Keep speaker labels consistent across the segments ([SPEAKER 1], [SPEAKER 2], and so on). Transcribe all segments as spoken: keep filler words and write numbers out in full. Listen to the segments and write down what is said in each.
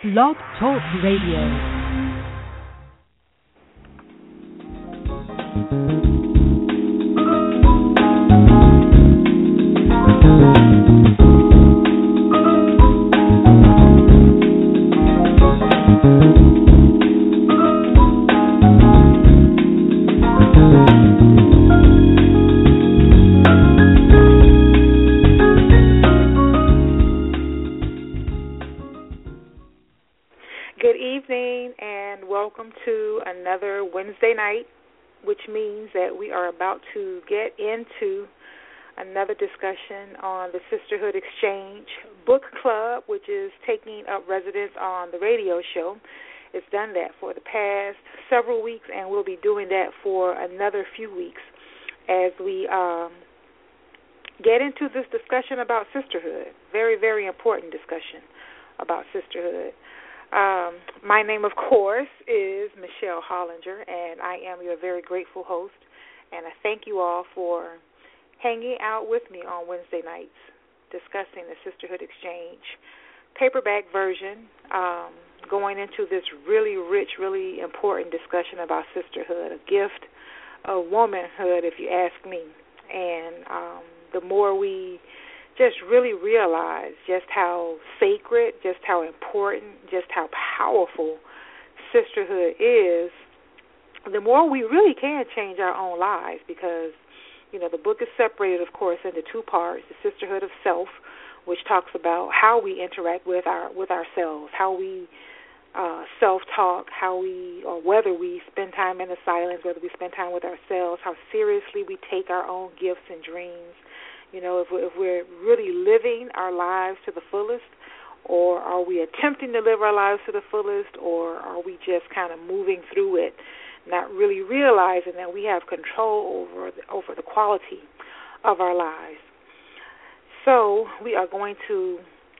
[SPEAKER 1] Blog Talk Radio.
[SPEAKER 2] Another Wednesday night, which means that we are about to get into another discussion on the Sisterhood Exchange Book Club, which is taking up residence on the radio show. It's done that for the past several weeks, and we'll be doing that for another few weeks as we um, get into this discussion about sisterhood. Very, very important discussion about sisterhood. Um, my name, of course, is Michelle Hollinger, and I am your very grateful host. And I thank you all for hanging out with me on Wednesday nights discussing the Sisterhood Exchange paperback version, um, going into this really rich, really important discussion about sisterhood, a gift of womanhood, if you ask me. And um, the more we just really realize just how sacred, just how important, just how powerful sisterhood is, the more we really can change our own lives because, you know, the book is separated, of course, into two parts, the Sisterhood of Self, which talks about how we interact with our with ourselves, how we uh, self-talk, how we, or whether we spend time in the silence, whether we spend time with ourselves, how seriously we take our own gifts and dreams. You know, if we're, if we're really living our lives to the fullest, or are we attempting to live our lives to the fullest, or are we just kind of moving through it, not really realizing that we have control over the, over the quality of our lives. So we are going to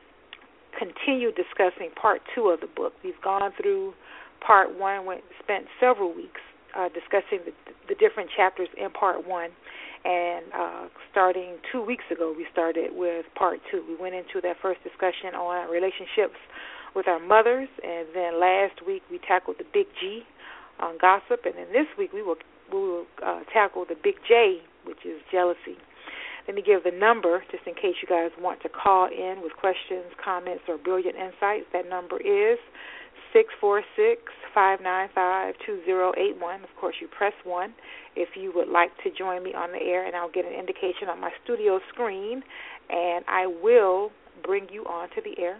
[SPEAKER 2] continue discussing part two of the book. We've gone through part one, we spent several weeks uh, discussing the, the different chapters in part one. And uh, starting two weeks ago, we started with part two. We went into that first discussion on relationships with our mothers, and then last week we tackled the big G on gossip, and then this week we will we will uh, tackle the big J, which is jealousy. Let me give the number, just in case you guys want to call in with questions, comments, or brilliant insights. That number is six four six, five nine five, two zero eight one. Of course, you press one if you would like to join me on the air, and I'll get an indication on my studio screen, and I will bring you onto the air.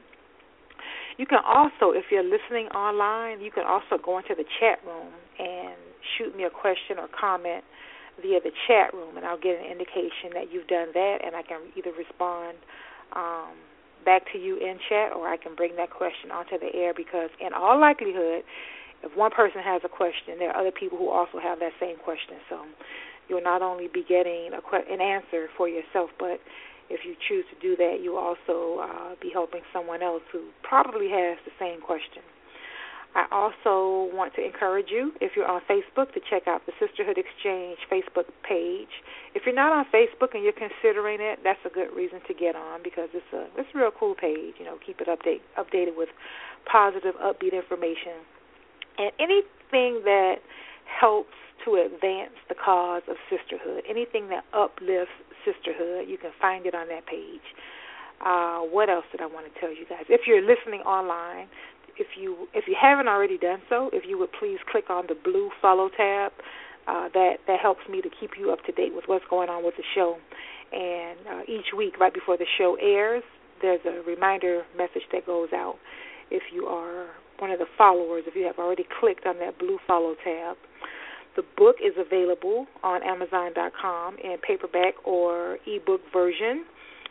[SPEAKER 2] You can also, if you're listening online, you can also go into the chat room and shoot me a question or comment via the chat room, and I'll get an indication that you've done that, and I can either respond um, back to you in chat, or I can bring that question onto the air, because in all likelihood, if one person has a question, there are other people who also have that same question. So you'll not only be getting a que- an answer for yourself, but if you choose to do that, you'll also uh, be helping someone else who probably has the same question. I also want to encourage you, if you're on Facebook, to check out the Sisterhood Exchange Facebook page. If you're not on Facebook and you're considering it, that's a good reason to get on, because it's a it's a real cool page. You know, keep it update updated with positive, upbeat information. And anything that helps to advance the cause of sisterhood, anything that uplifts sisterhood, you can find it on that page. Uh, what else did I want to tell you guys? If you're listening online, if you if you haven't already done so, if you would please click on the blue follow tab. Uh, that, that helps me to keep you up to date with what's going on with the show. And uh, each week, right before the show airs, there's a reminder message that goes out. If you are one of the followers, if you have already clicked on that blue follow tab. The book is available on Amazon dot com in paperback or ebook version.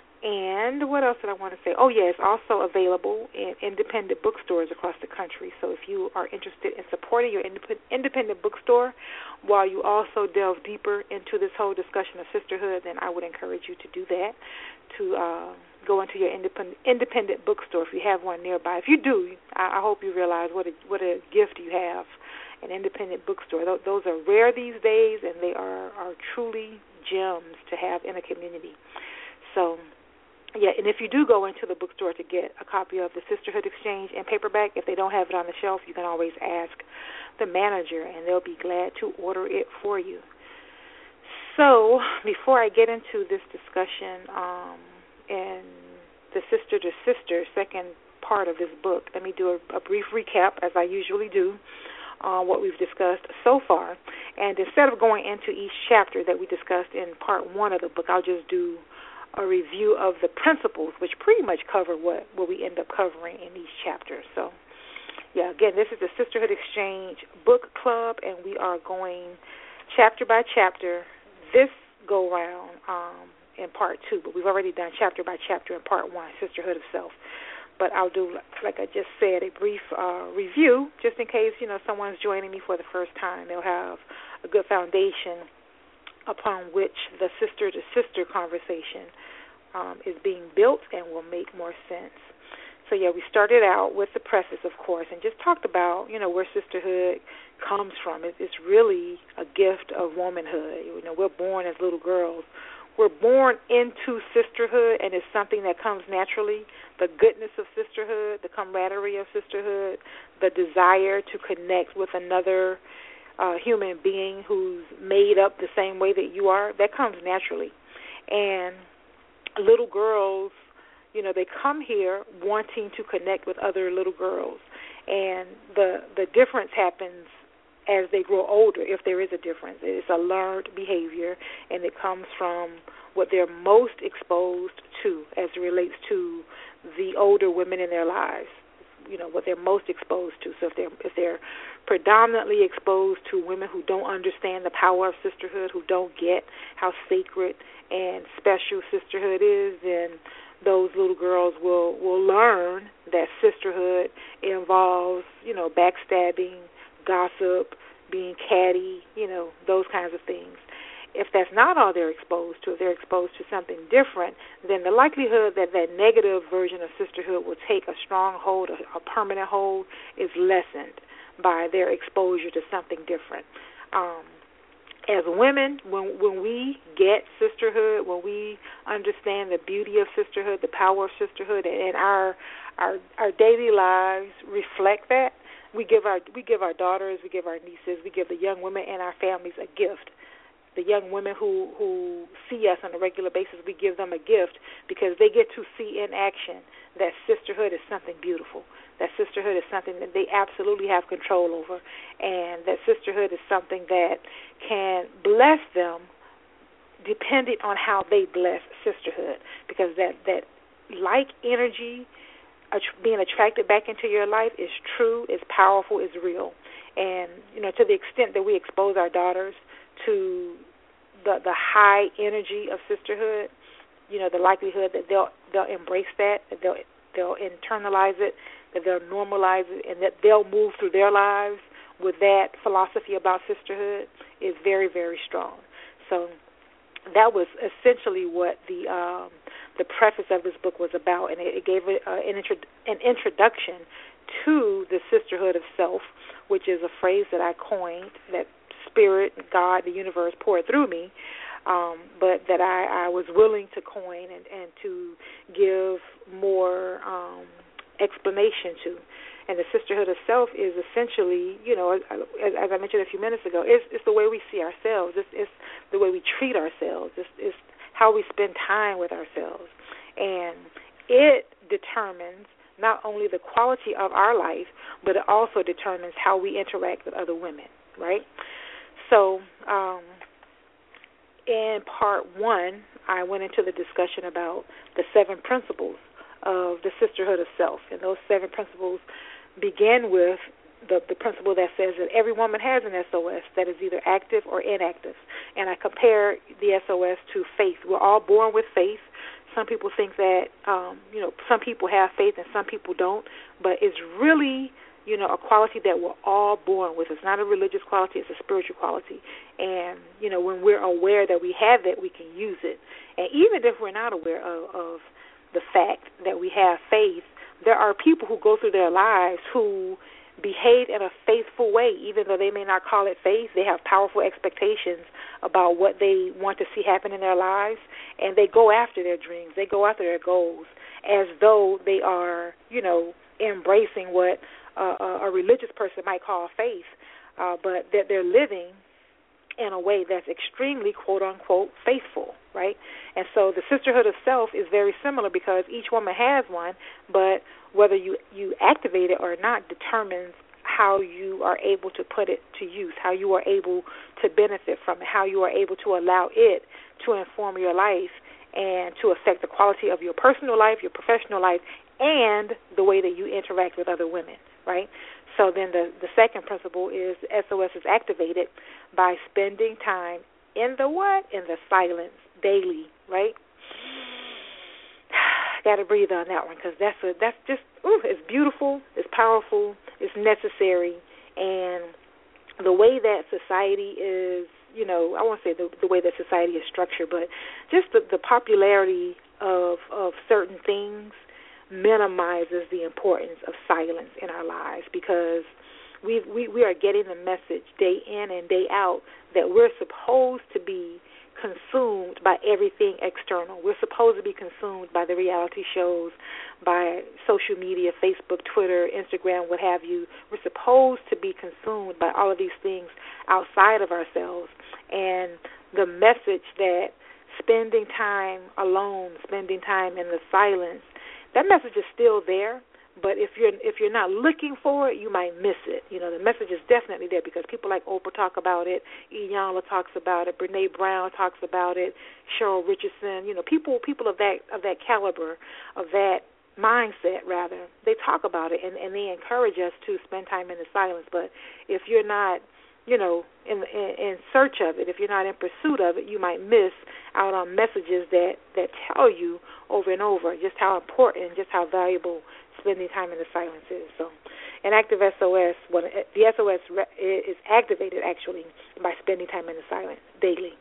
[SPEAKER 2] And what else did I want to say? Oh, yeah, it's also available in independent bookstores across the country. So if you are interested in supporting your indep- independent bookstore while you also delve deeper into this whole discussion of sisterhood, then I would encourage you to do that, to uh, go into your independent independent bookstore if you have one nearby. If you do, I, I hope you realize what a, what a gift you have, an independent bookstore. Th- those are rare these days, and they are, are truly gems to have in a community. So yeah, and if you do go into the bookstore to get a copy of the Sisterhood Exchange in paperback, if they don't have it on the shelf, you can always ask the manager, and they'll be glad to order it for you. So before I get into this discussion um, and the Sister to Sister, second part of this book, let me do a, a brief recap, as I usually do, on what we've discussed so far. And instead of going into each chapter that we discussed in part one of the book, I'll just do a review of the principles, which pretty much cover what, what we end up covering in each chapter. So, yeah, again, this is the Sisterhood Exchange Book Club, and we are going chapter by chapter this go-round um, in part two, but we've already done chapter by chapter in part one, Sisterhood of Self. But I'll do, like I just said, a brief uh, review, just in case, you know, someone's joining me for the first time. They'll have a good foundation upon which the sister-to-sister conversation um, is being built and will make more sense. So, yeah, we started out with the preface, of course, and just talked about, you know, where sisterhood comes from. It's really a gift of womanhood. You know, we're born as little girls. We're born into sisterhood, and it's something that comes naturally. The goodness of sisterhood, the camaraderie of sisterhood, the desire to connect with another uh, human being who's made up the same way that you are, that comes naturally. And little girls, you know, they come here wanting to connect with other little girls. And the the difference happens as they grow older, if there is a difference. It's a learned behavior, and it comes from what they're most exposed to as it relates to the older women in their lives, you know, what they're most exposed to. So if they're, if they're predominantly exposed to women who don't understand the power of sisterhood, who don't get how sacred and special sisterhood is, then those little girls will, will learn that sisterhood involves, you know, backstabbing, gossip, being catty, you know, those kinds of things. If that's not all they're exposed to, if they're exposed to something different, then the likelihood that that negative version of sisterhood will take a strong hold, a, a permanent hold, is lessened by their exposure to something different. Um, as women, when when we get sisterhood, when we understand the beauty of sisterhood, the power of sisterhood, and our our our daily lives reflect that, we give our we give our daughters, we give our nieces, we give the young women and our families a gift. The young women who, who see us on a regular basis, we give them a gift because they get to see in action that sisterhood is something beautiful, that sisterhood is something that they absolutely have control over, and that sisterhood is something that can bless them depending on how they bless sisterhood, because that, that like energy being attracted back into your life is true, is powerful, is real. And, you know, to the extent that we expose our daughters to the the high energy of sisterhood, you know, the likelihood that they'll they'll embrace that, that they'll they'll internalize it, that they'll normalize it, and that they'll move through their lives with that philosophy about sisterhood is very, very strong. So that was essentially what the um, the preface of this book was about, and it, it gave a, uh, an, intro, an introduction to the sisterhood of self, which is a phrase that I coined, that Spirit, God, the universe poured through me, um, but that I, I was willing to coin and, and to give more um, explanation to. And the sisterhood of self is essentially, you know, as, as I mentioned a few minutes ago, it's, it's the way we see ourselves. It's, it's the way we treat ourselves. It's, it's how we spend time with ourselves. And it determines not only the quality of our life, but it also determines how we interact with other women, right? So um, in part one, I went into the discussion about the seven principles of the sisterhood of self. And those seven principles begin with the, the principle that says that every woman has an S O S that is either active or inactive. And I compare the S O S to faith. We're all born with faith. Some people think that, um, you know, some people have faith and some people don't. But it's really, you know, a quality that we're all born with. It's not a religious quality, it's a spiritual quality. And, you know, when we're aware that we have it, we can use it. And even if we're not aware of, of the fact that we have faith, there are people who go through their lives who behave in a faithful way, even though they may not call it faith. They have powerful expectations about what they want to see happen in their lives, and they go after their dreams. They go after their goals as though they are, you know, embracing what uh, a religious person might call faith, uh, but that they're living in a way that's extremely, quote-unquote, faithful, right? And so the sisterhood of self is very similar because each woman has one, but whether you, you activate it or not determines how you are able to put it to use, how you are able to benefit from it, how you are able to allow it to inform your life and to affect the quality of your personal life, your professional life, and the way that you interact with other women, right? So then the, the second principle is S O S is activated by spending time in the what? In the silence daily, right? Got to breathe on that one because that's a, that's just, ooh, it's beautiful, it's powerful, it's necessary, and the way that society is, you know, I won't say the, the way that society is structured, but just the, the popularity of of certain things minimizes the importance of silence in our lives because we we we are getting the message day in and day out that we're supposed to be consumed by everything external. We're supposed to be consumed by the reality shows, by social media, Facebook, Twitter, Instagram, what have you. We're supposed to be consumed by all of these things outside of ourselves. And the message that spending time alone, spending time in the silence, that message is still there, but if you're if you're not looking for it, you might miss it. You know, the message is definitely there because people like Oprah talk about it, Iyanla talks about it, Brene Brown talks about it, Cheryl Richardson. You know, people people of that of that caliber, of that mindset rather, they talk about it and, and they encourage us to spend time in the silence. But if you're not, you know, in, in in search of it, if you're not in pursuit of it, you might miss out on messages that, that tell you over and over just how important, just how valuable spending time in the silence is. So an active S O S, well, the S O S is activated actually by spending time in the silence daily.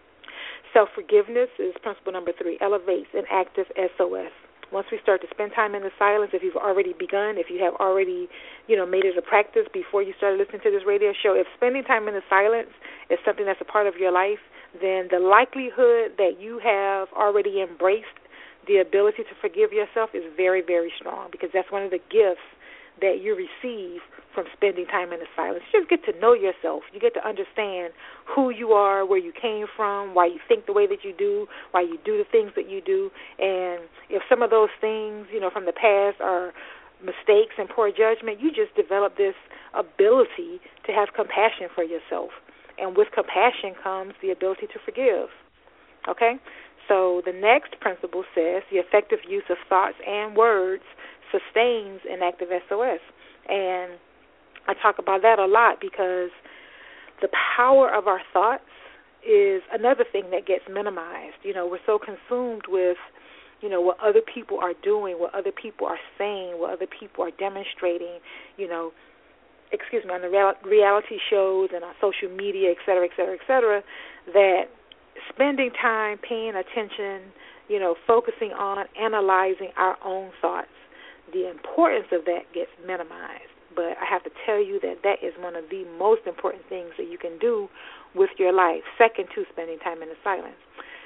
[SPEAKER 2] Self-forgiveness is principle number three, elevates an active S O S. Once we start to spend time in the silence, if you've already begun, if you have already, you know, made it a practice before you started listening to this radio show, if spending time in the silence is something that's a part of your life, then the likelihood that you have already embraced the ability to forgive yourself is very, very strong because that's one of the gifts that you receive from spending time in the silence. You just get to know yourself. You get to understand who you are, where you came from, why you think the way that you do, why you do the things that you do. And if some of those things, you know, from the past are mistakes and poor judgment, you just develop this ability to have compassion for yourself. And with compassion comes the ability to forgive. Okay? So the next principle says the effective use of thoughts and words sustains an active S O S. And I talk about that a lot because the power of our thoughts is another thing that gets minimized. You know, we're so consumed with, you know, what other people are doing, what other people are saying, what other people are demonstrating, you know, excuse me, on the reality shows and on social media, et cetera, et cetera, et cetera, that spending time, paying attention, you know, focusing on analyzing our own thoughts, the importance of that gets minimized. But I have to tell you that that is one of the most important things that you can do with your life, second to spending time in the silence.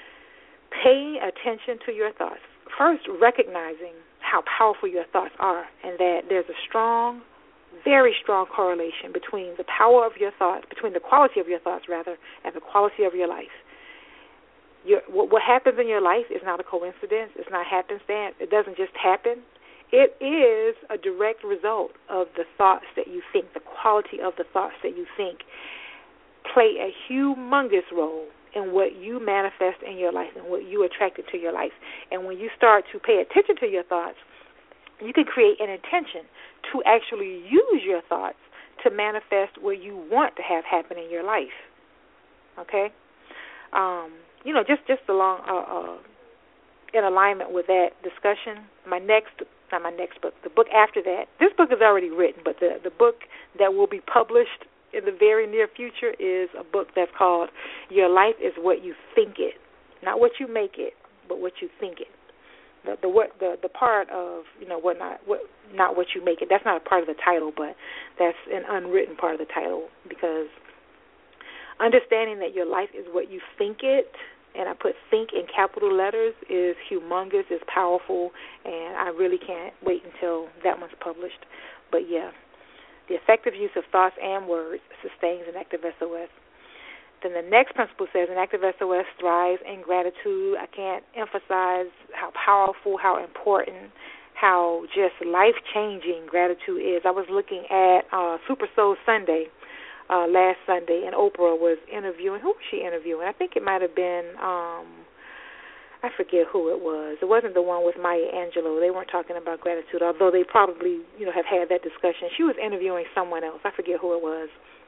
[SPEAKER 2] Pay attention to your thoughts. First, recognizing how powerful your thoughts are and that there's a strong, very strong correlation between the power of your thoughts, between the quality of your thoughts, rather, and the quality of your life. Your, what happens in your life is not a coincidence. It's not happenstance. It doesn't just happen. It is a direct result of the thoughts that you think, the quality of the thoughts that you think play a humongous role in what you manifest in your life and what you attract into your life. And when you start to pay attention to your thoughts, you can create an intention to actually use your thoughts to manifest what you want to have happen in your life. Okay? Um, you know, just, just along uh, uh, in alignment with that discussion, my next not my next book, the book after that. This book is already written, but the, the book that will be published in the very near future is a book that's called Your Life is What You Think It. Not what you make it, but what you think it. the the what the the part of you know what not what not what you make it. That's not a part of the title, but that's an unwritten part of the title, because understanding that your life is what you think it, and I put think in capital letters, is humongous, is powerful, and I really can't wait until that one's published. But yeah, the effective use of thoughts and words sustains an active S O S. Then the next principle says an active S O S thrives in gratitude. I can't emphasize how powerful, how important, how just life-changing gratitude is. I was looking at uh, Super Soul Sunday uh, last Sunday, and Oprah was interviewing. Who was she interviewing? I think it might have been, um, I forget who it was. It wasn't the one with Maya Angelou. They weren't talking about gratitude, although they probably, you know, have had that discussion. She was interviewing someone else. I forget who it was.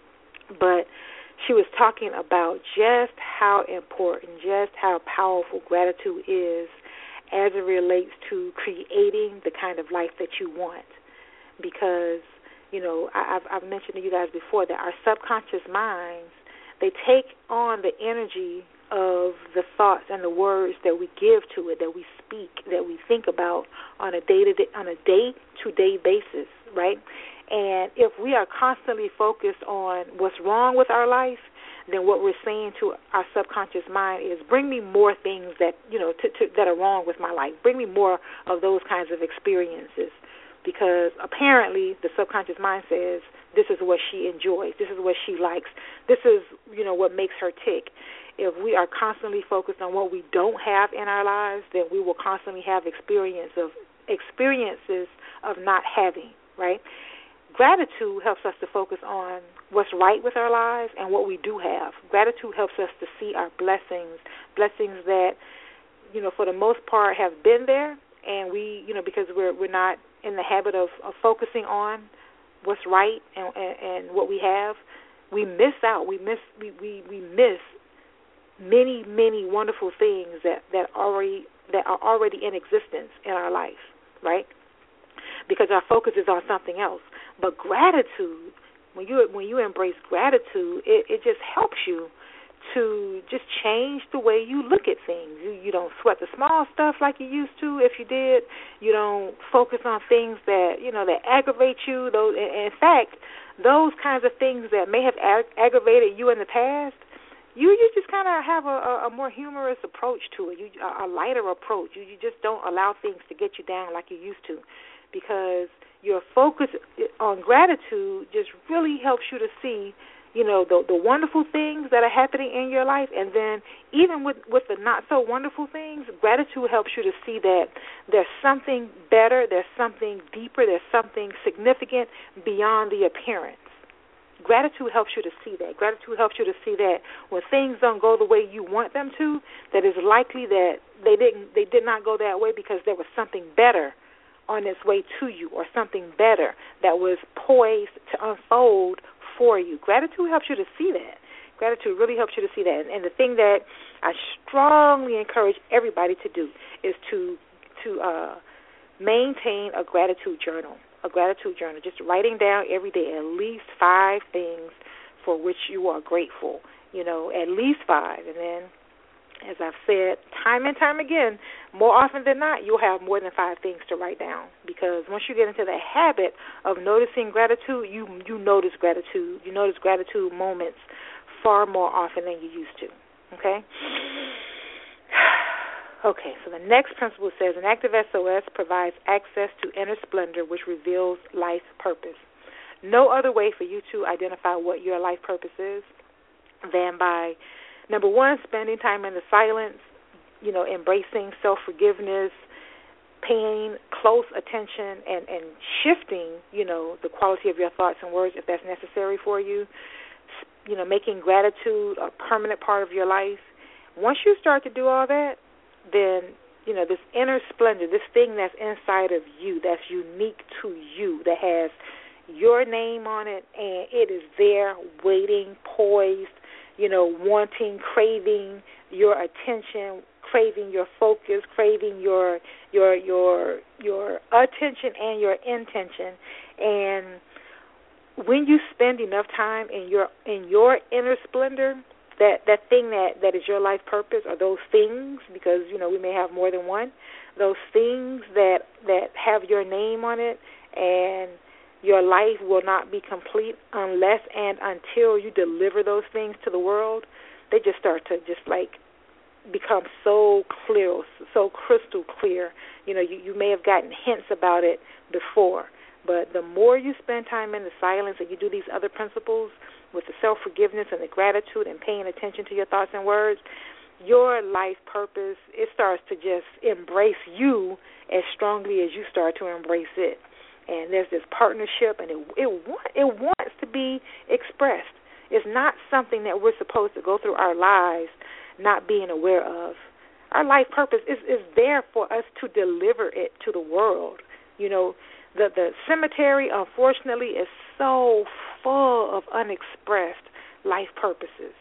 [SPEAKER 2] But she was talking about just how important, just how powerful gratitude is as it relates to creating the kind of life that you want. Because, you know, I, I've, I've mentioned to you guys before that our subconscious minds, they take on the energy of the thoughts and the words that we give to it, that we speak, that we think about on a day-to-day, on a day-to-day basis, right? And if we are constantly focused on what's wrong with our life, then what we're saying to our subconscious mind is, bring me more things that, you know, to, to, that are wrong with my life. Bring me more of those kinds of experiences, because apparently the subconscious mind says this is what she enjoys, this is what she likes, this is, you know, what makes her tick. If we are constantly focused on what we don't have in our lives, then we will constantly have experience of experiences of not having, right? Gratitude helps us to focus on what's right with our lives and what we do have. Gratitude helps us to see our blessings, blessings that, you know, for the most part have been there, and we, you know, because we're we're not in the habit of, of focusing on what's right and, and, and what we have, we miss out. We miss we, we, we miss many, many wonderful things that, that already that are already in existence in our life, right? Because our focus is on something else. But gratitude, when you when you embrace gratitude, it, it just helps you to just change the way you look at things. You, you don't sweat the small stuff like you used to. If you did, you don't focus on things that, you know, that aggravate you. Those, in fact, those kinds of things that may have ag- aggravated you in the past, you you just kind of have a, a more humorous approach to it, you, a lighter approach. You, you just don't allow things to get you down like you used to, because your focus on gratitude just really helps you to see, you know, the the wonderful things that are happening in your life. And then even with, with the not-so-wonderful things, gratitude helps you to see that there's something better, there's something deeper, there's something significant beyond the appearance. Gratitude helps you to see that. Gratitude helps you to see that when things don't go the way you want them to, that it's likely that they didn't they did not go that way because there was something better on its way to you, or something better that was poised to unfold for you. Gratitude helps you to see that. Gratitude really helps you to see that. And, and the thing that I strongly encourage everybody to do is to to uh, maintain a gratitude journal, a gratitude journal, just writing down every day at least five things for which you are grateful, you know, at least five. And then, as I've said time and time again, more often than not, you'll have more than five things to write down, because once you get into the habit of noticing gratitude, you you notice gratitude. You notice gratitude moments far more often than you used to, okay? Okay, so the next principle says, an active S O S provides access to inner splendor, which reveals life's purpose. No other way for you to identify what your life purpose is than by, number one, spending time in the silence, you know, embracing self-forgiveness, paying close attention and, and shifting, you know, the quality of your thoughts and words if that's necessary for you, you know, making gratitude a permanent part of your life. Once you start to do all that, then, you know, this inner splendor, this thing that's inside of you, that's unique to you, that has your name on it, and it is there waiting, poised, you know, wanting, craving your attention, craving your focus, craving your your your your attention and your intention. And when you spend enough time in your in your inner splendor, that, that thing that, that is your life purpose, or those things, because, you know, we may have more than one, those things that, that have your name on it, and your life will not be complete unless and until you deliver those things to the world. They just start to just like become so clear, so crystal clear. You know, you, you may have gotten hints about it before, but the more you spend time in the silence and you do these other principles with the self-forgiveness and the gratitude and paying attention to your thoughts and words, your life purpose, it starts to just embrace you as strongly as you start to embrace it. And there's this partnership, and it it, want, it wants to be expressed. It's not something that we're supposed to go through our lives not being aware of. Our life purpose is, is there for us to deliver it to the world. You know, the, the cemetery, unfortunately, is so full of unexpressed life purposes.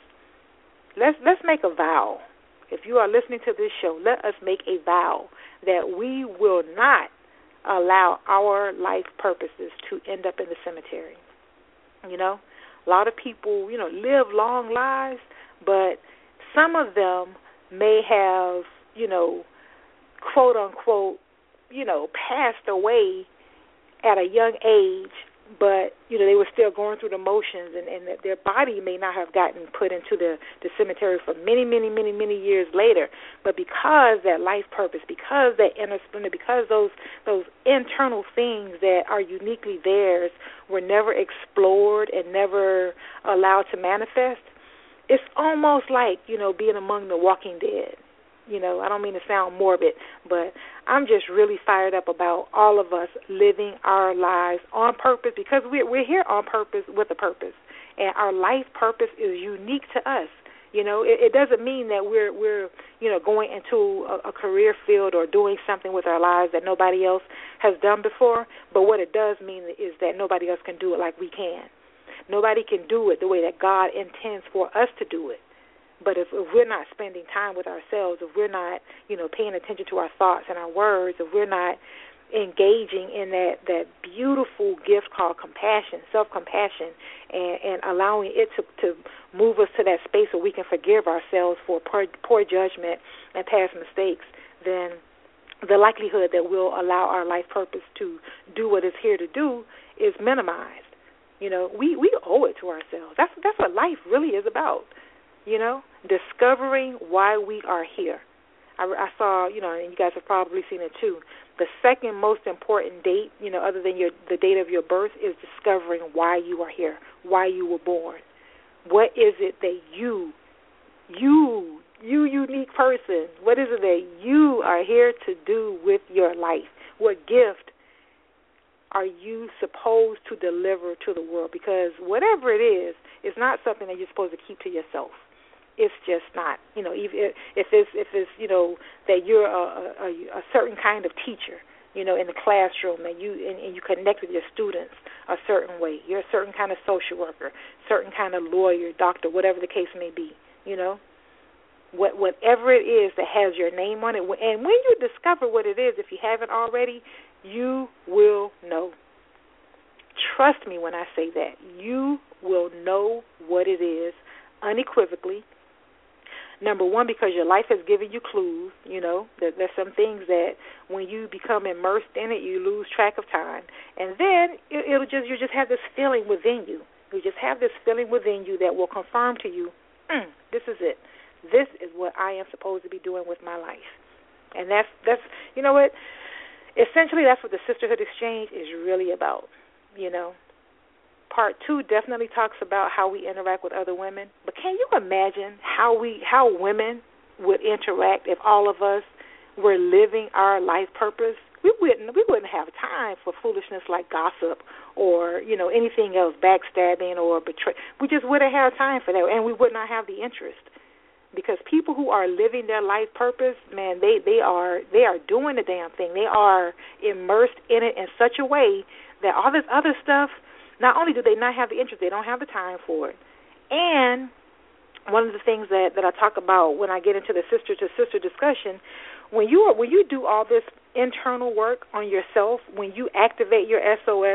[SPEAKER 2] Let's let's make a vow. If you are listening to this show, let us make a vow that we will not allow our life purposes to end up in the cemetery. You know, a lot of people, you know, live long lives, but some of them may have, you know, quote unquote, you know, passed away at a young age, but, you know, they were still going through the motions, and, and their body may not have gotten put into the, the cemetery for many, many, many, many years later. But because that life purpose, because that inner splendor, because those those internal things that are uniquely theirs were never explored and never allowed to manifest, it's almost like, you know, being among the walking dead. You know, I don't mean to sound morbid, but I'm just really fired up about all of us living our lives on purpose, because we're, we're here on purpose with a purpose, and our life purpose is unique to us. You know, it, it doesn't mean that we're, we're you know, going into a, a career field or doing something with our lives that nobody else has done before, but what it does mean is that nobody else can do it like we can. Nobody can do it the way that God intends for us to do it. But if, if we're not spending time with ourselves, if we're not, you know, paying attention to our thoughts and our words, if we're not engaging in that, that beautiful gift called compassion, self-compassion, and, and allowing it to, to move us to that space where we can forgive ourselves for poor, poor judgment and past mistakes, then the likelihood that we'll allow our life purpose to do what it's here to do is minimized. You know, we, we owe it to ourselves. That's that's what life really is about. You know, discovering why we are here. I, I saw, you know, and you guys have probably seen it too, the second most important date, you know, other than your the date of your birth, is discovering why you are here, why you were born. What is it that you, you, you unique person, what is it that you are here to do with your life? What gift are you supposed to deliver to the world? Because whatever it is, it's not something that you're supposed to keep to yourself. It's just not, you know, if it's, if it's, you know, that you're a, a, a certain kind of teacher, you know, in the classroom, and you and, and you connect with your students a certain way. You're a certain kind of social worker, certain kind of lawyer, doctor, whatever the case may be, you know. What, whatever it is that has your name on it, and when you discover what it is, if you haven't already, you will know. Trust me when I say that. You will know what it is unequivocally. Number one, because your life has given you clues. You know, there, there's some things that when you become immersed in it, you lose track of time. And then it, it'll just you just have this feeling within you. You just have this feeling within you that will confirm to you, mm, this is it. This is what I am supposed to be doing with my life. And that's that's you know what? Essentially, that's what the Sisterhood Exchange is really about. You know. Part two definitely talks about how we interact with other women. But can you imagine how we, how women would interact if all of us were living our life purpose? We wouldn't. We wouldn't have time for foolishness like gossip or, you know, anything else, backstabbing or betray. We just wouldn't have time for that, and we would not have the interest. Because people who are living their life purpose, man, they, they are they are doing the damn thing. They are immersed in it in such a way that all this other stuff, not only do they not have the interest, they don't have the time for it. And one of the things that, that I talk about when I get into the sister-to-sister discussion, when you are, when you do all this internal work on yourself, when you activate your S O S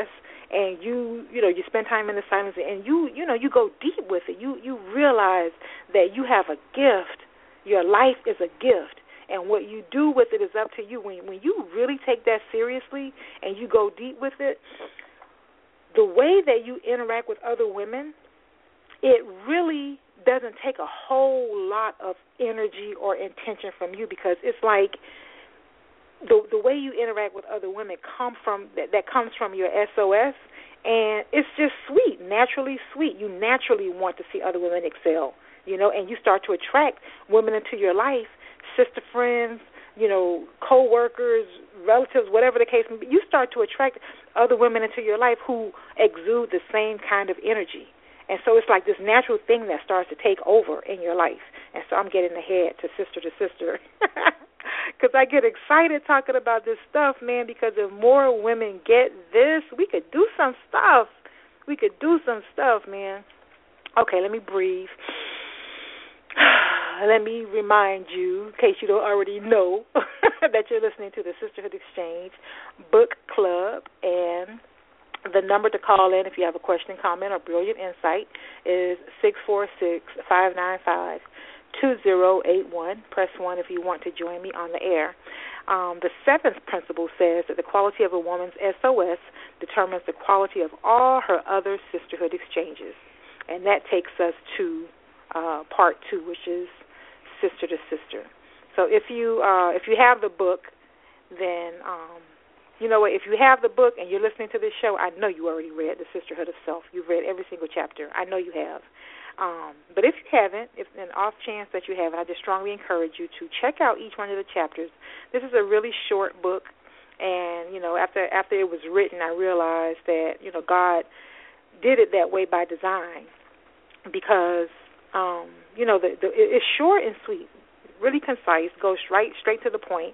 [SPEAKER 2] and you, you know, you spend time in the silence, and you, you know, you go deep with it. You, you realize that you have a gift. Your life is a gift, and what you do with it is up to you. When, when you really take that seriously and you go deep with it, the way that you interact with other women, it really doesn't take a whole lot of energy or intention from you, because it's like the the way you interact with other women come from that, that comes from your S O S, and it's just sweet, naturally sweet. You naturally want to see other women excel, you know, and you start to attract women into your life, sister friends, you know, co-workers, relatives, whatever the case may be. You start to attract other women into your life who exude the same kind of energy. And so it's like this natural thing that starts to take over in your life. And so I'm getting ahead to sister to sister because I get excited talking about this stuff, man, because if more women get this, we could do some stuff. We could do some stuff, man. Okay, let me breathe. Let me remind you, in case you don't already know, that you're listening to the Sisterhood Exchange Book Club, and the number to call in if you have a question, comment, or brilliant insight is six four six, five nine five, two zero eight one. Press one if you want to join me on the air. Um, the seventh principle says that the quality of a woman's S O S determines the quality of all her other sisterhood exchanges. And that takes us to uh, part two, which is sister to sister. So if you uh, if you have the book, then um, you know what, if you have the book and you're listening to this show, I know you already read The Sisterhood of Self. You've read every single chapter. I know you have. Um, but if you haven't, if an off chance that you haven't, I just strongly encourage you to check out each one of the chapters. This is a really short book, and, you know, after after it was written, I realized that, you know, God did it that way by design because, um, you know, the, the, it's short and sweet, really concise, goes right straight to the point,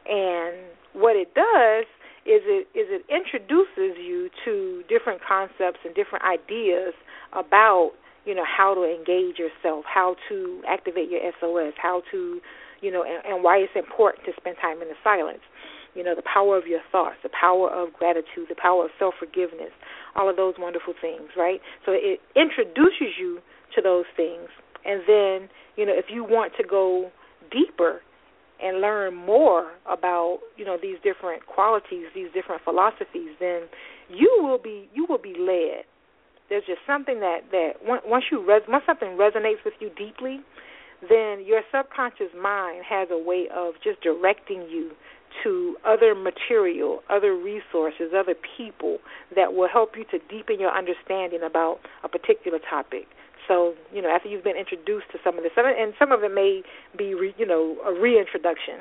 [SPEAKER 2] and what it does is it is it introduces you to different concepts and different ideas about, you know, how to engage yourself, how to activate your S O S, how to, you know, and, and why it's important to spend time in the silence. You know, the power of your thoughts, the power of gratitude, the power of self-forgiveness, all of those wonderful things, right? So it introduces you to those things. And then, you know, if you want to go deeper and learn more about, you know, these different qualities, these different philosophies, then you will be you will be led. There's just something that, that once you res, once something resonates with you deeply, then your subconscious mind has a way of just directing you to other material, other resources, other people that will help you to deepen your understanding about a particular topic. So, you know, after you've been introduced to some of this, and some of it may be, re, you know, a reintroduction,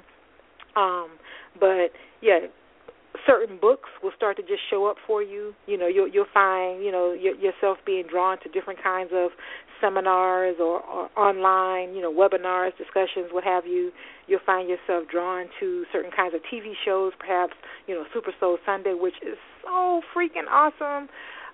[SPEAKER 2] um, but, yeah, certain books will start to just show up for you. You know, you'll, you'll find, you know, your, yourself being drawn to different kinds of seminars or, or online, you know, webinars, discussions, what have you. You'll find yourself drawn to certain kinds of T V shows, perhaps, you know, Super Soul Sunday, which is so freaking awesome,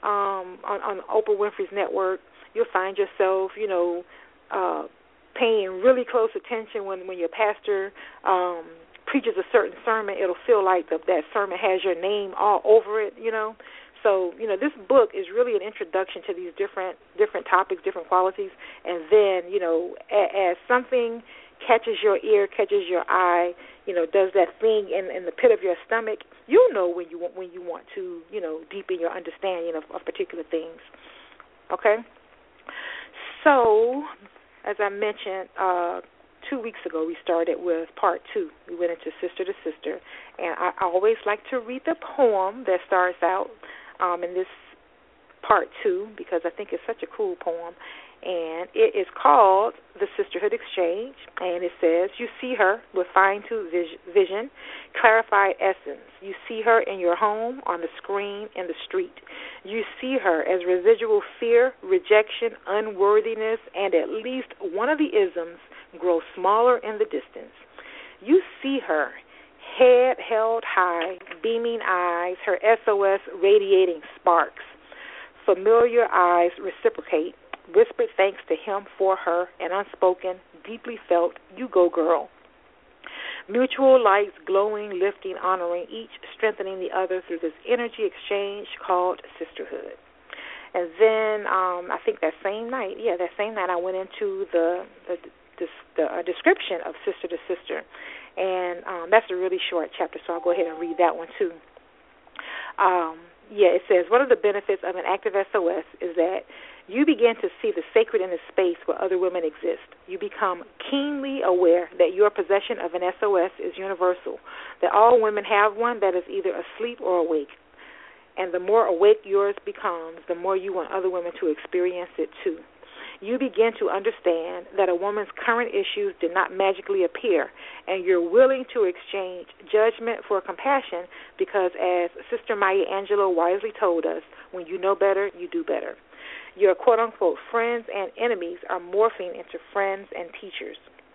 [SPEAKER 2] um, on, on Oprah Winfrey's network. You'll find yourself, you know, uh, paying really close attention when, when your pastor um, preaches a certain sermon. It'll feel like the, that sermon has your name all over it, you know. So, you know, this book is really an introduction to these different different topics, different qualities. And then, you know, as, as something catches your ear, catches your eye, you know, does that thing in, in the pit of your stomach, you'll know when you want, when you want to, you know, deepen your understanding of, of particular things. Okay? So, as I mentioned, uh, two weeks ago we started with part two. We went into Sister to Sister, and I always like to read the poem that starts out um, in this part two because I think it's such a cool poem. And it is called The Sisterhood Exchange, and it says, you see her with fine-tuned vision, clarified essence. You see her in your home, on the screen, in the street. You see her as residual fear, rejection, unworthiness, and at least one of the isms grow smaller in the distance. You see her, head held high, beaming eyes, her S O S radiating sparks. Familiar eyes reciprocate, whispered thanks to him for her, and unspoken, deeply felt, you go girl. Mutual lights, glowing, lifting, honoring, each strengthening the other through this energy exchange called sisterhood. And then um, I think that same night, yeah, that same night I went into the the, the, the uh, description of Sister to Sister. And um, that's a really short chapter, so I'll go ahead and read that one too. Um, yeah, it says, one of the benefits of an active S O S is that you begin to see the sacred in the space where other women exist. You become keenly aware that your possession of an S O S is universal, that all women have one that is either asleep or awake. And the more awake yours becomes, the more you want other women to experience it too. You begin to understand that a woman's current issues did not magically appear, and you're willing to exchange judgment for compassion because, as Sister Maya Angelou wisely told us, when you know better, you do better. Your quote-unquote friends and enemies are morphing into friends and teachers.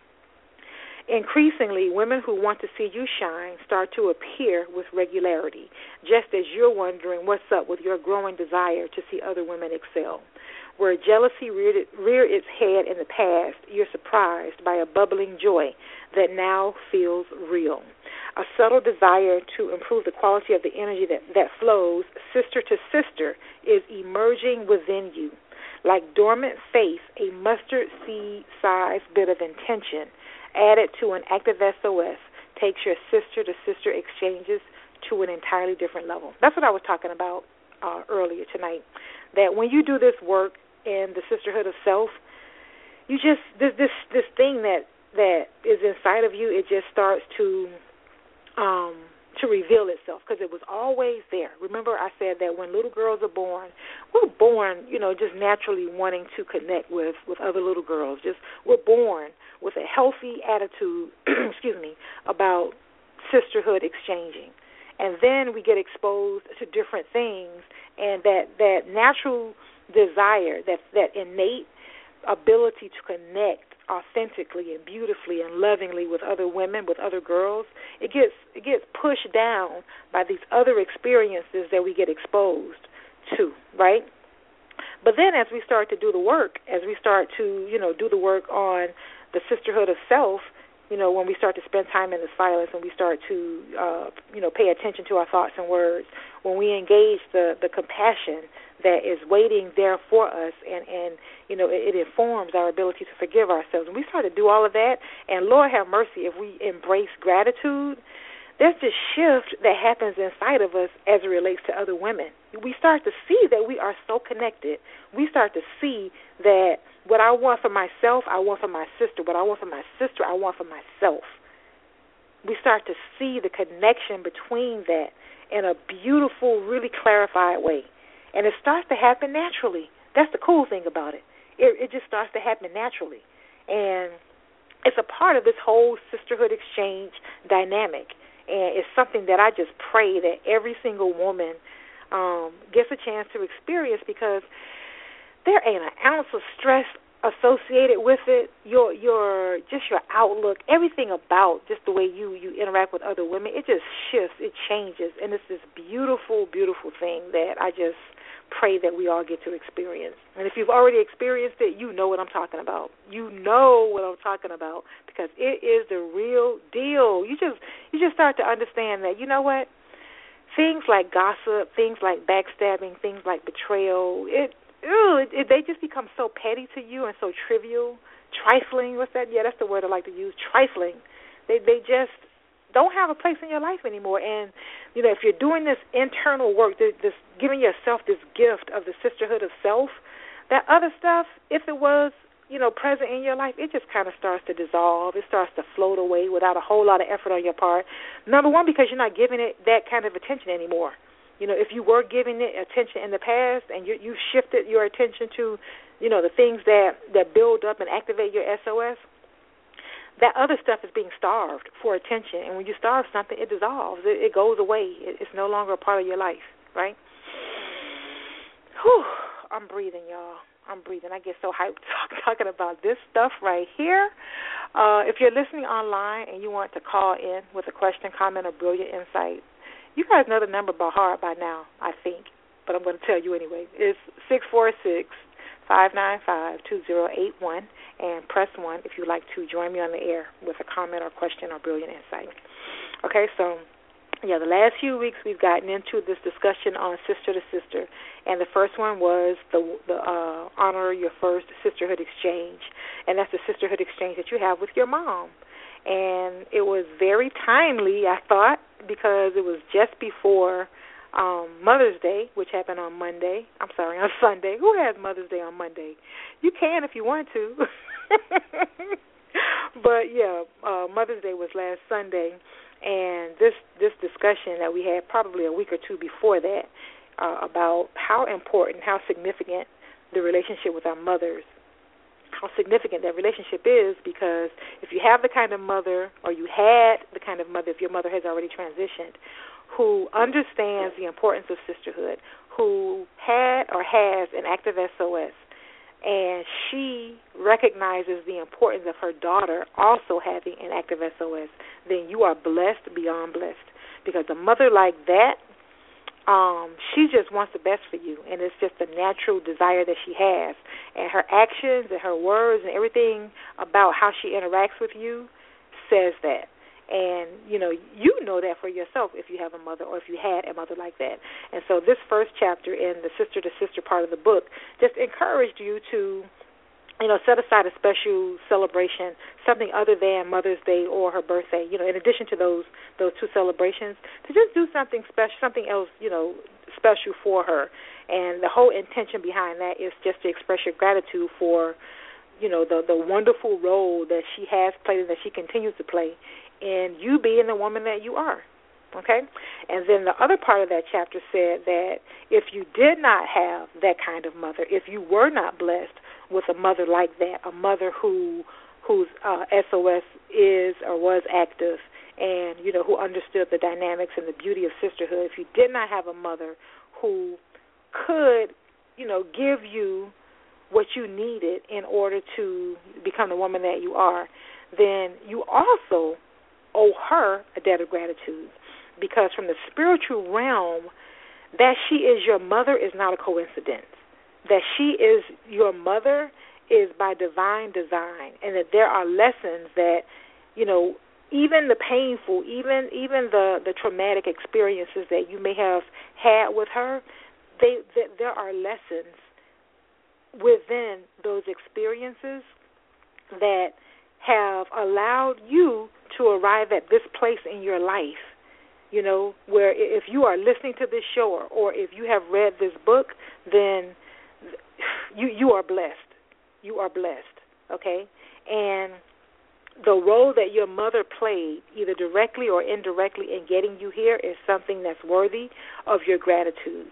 [SPEAKER 2] Increasingly, women who want to see you shine start to appear with regularity, just as you're wondering what's up with your growing desire to see other women excel. Where jealousy reared, it, reared its head in the past, you're surprised by a bubbling joy that now feels real. A subtle desire to improve the quality of the energy that, that flows sister to sister is emerging within you. Like dormant faith, a mustard seed-sized bit of intention added to an active S O S takes your sister-to-sister exchanges to an entirely different level. That's what I was talking about uh, earlier tonight, that when you do this work in the sisterhood of self, you just, this this, this thing that, that is inside of you, it just starts to um, to reveal itself, because it was always there. Remember I said that when little girls are born, we're born, you know, just naturally wanting to connect with, with other little girls. Just we're born with a healthy attitude, excuse me, about sisterhood exchanging. And then we get exposed to different things, and that, that natural desire, that, that innate ability to connect authentically and beautifully and lovingly with other women, with other girls, it gets it gets pushed down by these other experiences that we get exposed to, right? But then as we start to do the work, as we start to, you know, do the work on the sisterhood of self, you know, when we start to spend time in the silence and we start to, uh, you know, pay attention to our thoughts and words, when we engage the, the compassion that is waiting there for us, and, and you know, it, it informs our ability to forgive ourselves. And we start to do all of that, and Lord have mercy, if we embrace gratitude, there's this shift that happens inside of us as it relates to other women. We start to see that we are so connected. We start to see that what I want for myself, I want for my sister. What I want for my sister, I want for myself. We start to see the connection between that in a beautiful, really clarified way. And it starts to happen naturally. That's the cool thing about it. It, it just starts to happen naturally. And it's a part of this whole sisterhood exchange dynamic. And it's something that I just pray that every single woman um, gets a chance to experience, because there ain't an ounce of stress associated with it. Your your just your outlook, everything about just the way you, you interact with other women, it just shifts, it changes, and it's this beautiful, beautiful thing that I just pray that we all get to experience. And if you've already experienced it, you know what I'm talking about. You know what I'm talking about, because it is the real deal. You just you just start to understand that, you know what, things like gossip, things like backstabbing, things like betrayal, it Ew, it, it, they just become so petty to you and so trivial, trifling. What's that? Yeah, that's the word I like to use, trifling. They they just don't have a place in your life anymore. And, you know, if you're doing this internal work, this, this giving yourself this gift of the sisterhood of self, that other stuff, if it was, you know, present in your life, it just kind of starts to dissolve. It starts to float away without a whole lot of effort on your part. Number one, because you're not giving it that kind of attention anymore. You know, if you were giving it attention in the past and you, you've shifted your attention to, you know, the things that, that build up and activate your S O S, that other stuff is being starved for attention. And when you starve something, it dissolves. It, it goes away. It, it's no longer a part of your life, right? Whew, I'm breathing, y'all. I'm breathing. I get so hyped talk, talking about this stuff right here. Uh, if you're listening online and you want to call in with a question, comment, or brilliant insight, you guys know the number by heart by now, I think, but I'm going to tell you anyway. It's six four six, five nine five, two zero eight one, and press one if you'd like to join me on the air with a comment or question or brilliant insight. Okay, so, yeah, the last few weeks we've gotten into this discussion on sister to sister, and the first one was the, the uh, honor your first sisterhood exchange, and that's the sisterhood exchange that you have with your mom. And it was very timely, I thought, because it was just before um, Mother's Day, which happened on Monday. I'm sorry, on Sunday. Who has Mother's Day on Monday? You can if you want to. But, yeah, uh, Mother's Day was last Sunday, and this, this discussion that we had probably a week or two before that uh, about how important, how significant the relationship with our mothers, how significant that relationship is, because if you have the kind of mother, or you had the kind of mother, if your mother has already transitioned, who understands the importance of sisterhood, who had or has an active S O S, and she recognizes the importance of her daughter also having an active S O S, then you are blessed beyond blessed. Because a mother like that, Um, she just wants the best for you, and it's just a natural desire that she has. And her actions and her words and everything about how she interacts with you says that. And, you know, you know that for yourself if you have a mother or if you had a mother like that. And so this first chapter in the sister-to-sister part of the book just encouraged you to, you know, set aside a special celebration, something other than Mother's Day or her birthday, you know, in addition to those those two celebrations, to just do something special, something else, you know, special for her. And the whole intention behind that is just to express your gratitude for, you know, the, the wonderful role that she has played and that she continues to play in you being the woman that you are. Okay? And then the other part of that chapter said that if you did not have that kind of mother, if you were not blessed with a mother like that, a mother who whose uh, S O S is or was active and, you know, who understood the dynamics and the beauty of sisterhood, if you did not have a mother who could, you know, give you what you needed in order to become the woman that you are, then you also owe her a debt of gratitude. Because from the spiritual realm, that she is your mother is not a coincidence. That she is your mother is by divine design, and that there are lessons that, you know, even the painful, even even the, the traumatic experiences that you may have had with her, they, they there are lessons within those experiences that have allowed you to arrive at this place in your life. You know, where if you are listening to this show or, or if you have read this book, then you you are blessed. You are blessed, okay? And the role that your mother played, either directly or indirectly, in getting you here is something that's worthy of your gratitude.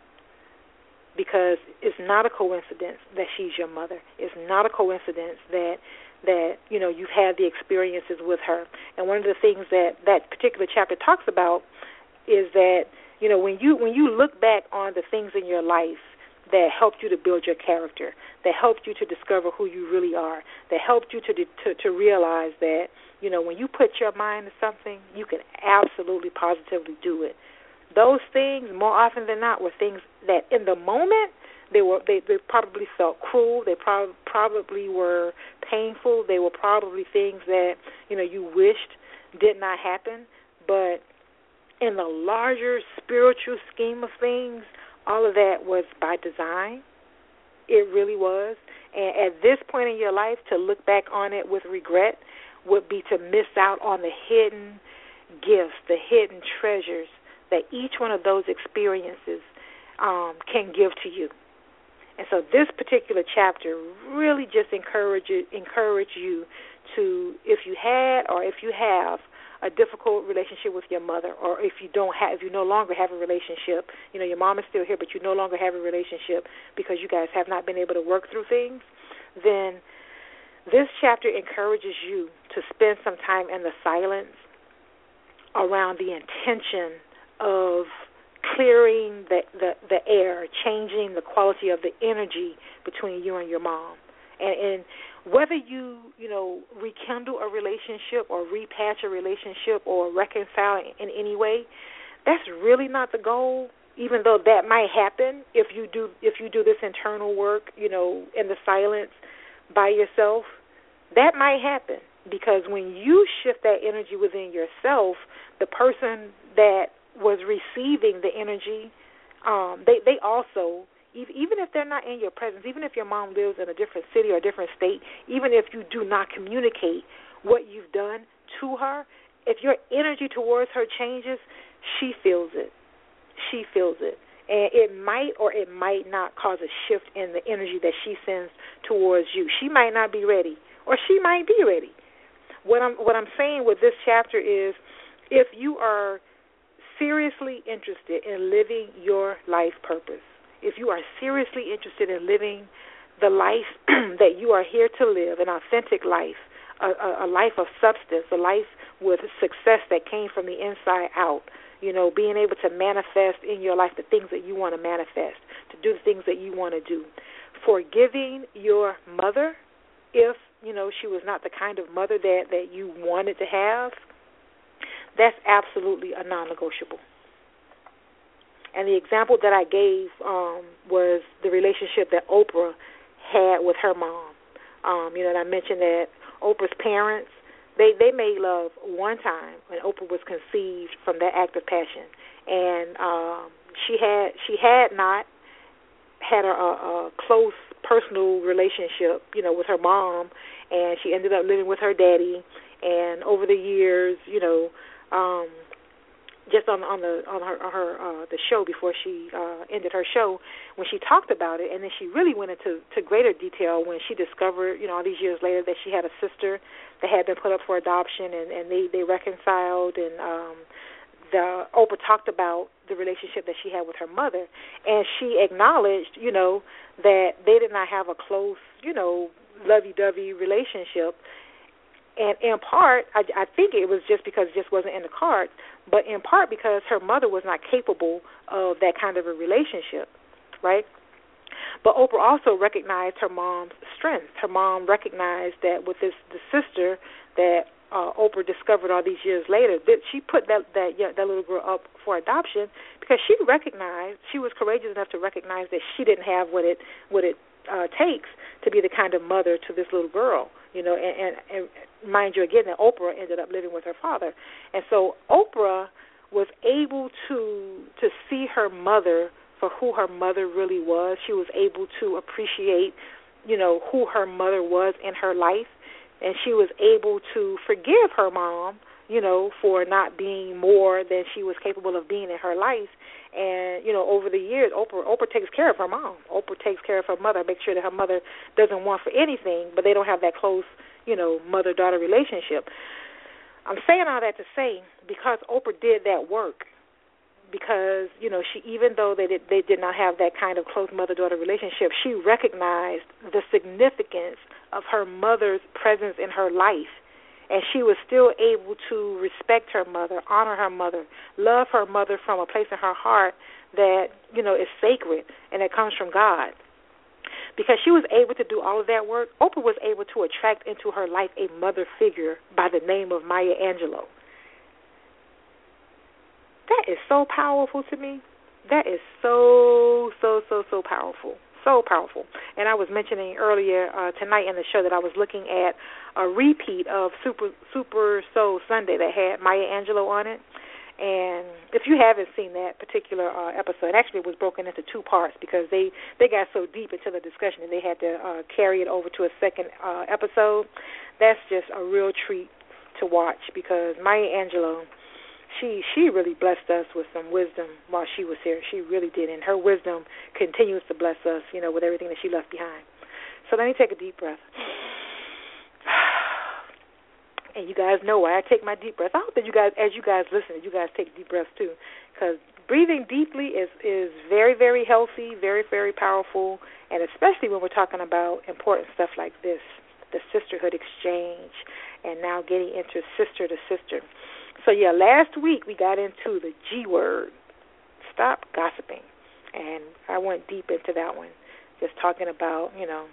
[SPEAKER 2] Because it's not a coincidence that she's your mother. It's not a coincidence that that, you know, you've had the experiences with her. And one of the things that that particular chapter talks about is that, you know, when you when you look back on the things in your life that helped you to build your character, that helped you to discover who you really are, that helped you to to, to realize that, you know, when you put your mind to something, you can absolutely positively do it. Those things, more often than not, were things that in the moment they were they, they probably felt cruel. They prob- probably were painful. They were probably things that, you know, you wished did not happen. But in the larger spiritual scheme of things, all of that was by design. It really was. And at this point in your life, to look back on it with regret would be to miss out on the hidden gifts, the hidden treasures that each one of those experiences um, can give to you. And so this particular chapter really just encourages encourage you to, if you had or if you have a difficult relationship with your mother, or if you don't have, if you no longer have a relationship, you know, your mom is still here, but you no longer have a relationship because you guys have not been able to work through things, then this chapter encourages you to spend some time in the silence around the intention of clearing the, the, the air, changing the quality of the energy between you and your mom. And, and whether you, you know, rekindle a relationship or repatch a relationship or reconcile in any way, that's really not the goal. even though that might happen if you do if you do this internal work, you know, in the silence by yourself, that might happen. Because when you shift that energy within yourself, the person that was receiving the energy, um, they, they also, even if they're not in your presence, even if your mom lives in a different city or a different state, even if you do not communicate what you've done to her, if your energy towards her changes, she feels it. She feels it. And it might or it might not cause a shift in the energy that she sends towards you. She might not be ready, or she might be ready. What I'm what I'm saying with this chapter is, if you are seriously interested in living your life purpose, if you are seriously interested in living the life that you are here to live, an authentic life, a, a, a life of substance, a life with success that came from the inside out, you know, being able to manifest in your life the things that you want to manifest, to do the things that you want to do, forgiving your mother if, you know, she was not the kind of mother that, that you wanted to have, that's absolutely a non-negotiable. And the example that I gave um, was the relationship that Oprah had with her mom. Um, you know, and I mentioned that Oprah's parents, they, they made love one time when Oprah was conceived from that act of passion. And um, she had she had not had a, a close personal relationship, you know, with her mom, and she ended up living with her daddy. And over the years, you know, um, just on on the on her, her uh, the show before she uh, ended her show, when she talked about it, and then she really went into to greater detail when she discovered, you know, all these years later that she had a sister that had been put up for adoption, and, and they they reconciled, and um, the Oprah talked about the relationship that she had with her mother, and she acknowledged, you know, that they did not have a close, you know, lovey-dovey relationship. And in part, I, I think it was just because it just wasn't in the cards, but in part because her mother was not capable of that kind of a relationship, right? But Oprah also recognized her mom's strengths. Her mom recognized that with this the sister that uh, Oprah discovered all these years later, that she put that that yeah, that little girl up for adoption because she recognized, she was courageous enough to recognize that she didn't have what it what it uh, takes to be the kind of mother to this little girl. You know, and, and, and mind you, again, that Oprah ended up living with her father. And so Oprah was able to to see her mother for who her mother really was. She was able to appreciate, you know, who her mother was in her life. And she was able to forgive her mom, you know, for not being more than she was capable of being in her life. And, you know, over the years, Oprah Oprah takes care of her mom. Oprah takes care of her mother, makes sure that her mother doesn't want for anything, but they don't have that close, you know, mother-daughter relationship. I'm saying all that to say because Oprah did that work, because, you know, she, even though they did, they did not have that kind of close mother-daughter relationship, she recognized the significance of her mother's presence in her life. And she was still able to respect her mother, honor her mother, love her mother from a place in her heart that, you know, is sacred and that comes from God. Because she was able to do all of that work, Oprah was able to attract into her life a mother figure by the name of Maya Angelou. That is so powerful to me. That is so, so, so, so powerful. So powerful. And I was mentioning earlier uh, tonight in the show that I was looking at a repeat of Super Super Soul Sunday that had Maya Angelou on it. And if you haven't seen that particular uh, episode, actually it was broken into two parts because they, they got so deep into the discussion that they had to uh, carry it over to a second uh, episode. That's just a real treat to watch because Maya Angelou, She she really blessed us with some wisdom while she was here. She really did, and her wisdom continues to bless us, you know, with everything that she left behind. So let me take a deep breath. And you guys know why I take my deep breath. I hope that you guys, as you guys listen, you guys take deep breaths too, because breathing deeply is, is very, very healthy, very, very powerful, and especially when we're talking about important stuff like this, the sisterhood exchange, and now getting into sister to sister. So, yeah, last week we got into the G word, stop gossiping, and I went deep into that one, just talking about, you know,